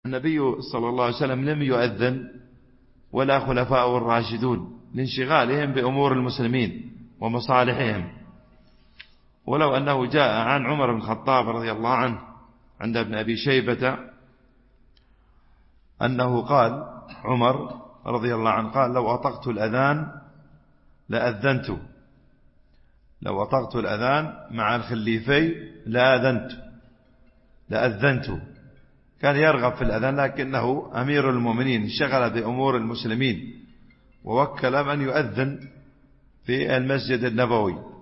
النبي صلى الله عليه وسلم لم يؤذن ولا خلفاء الراشدون لانشغالهم بأمور المسلمين ومصالحهم. ولو أنه جاء عن عمر بن الخطاب رضي الله عنه عند ابن أبي شيبة أنه قال، عمر رضي الله عنه قال: لو أطقت الأذان لأذنت، لو أطقت الأذان مع الخليفي لأذنت. كان يرغب في الأذان، لكنه أمير المؤمنين انشغل بأمور المسلمين ووكل من يؤذن في المسجد النبوي.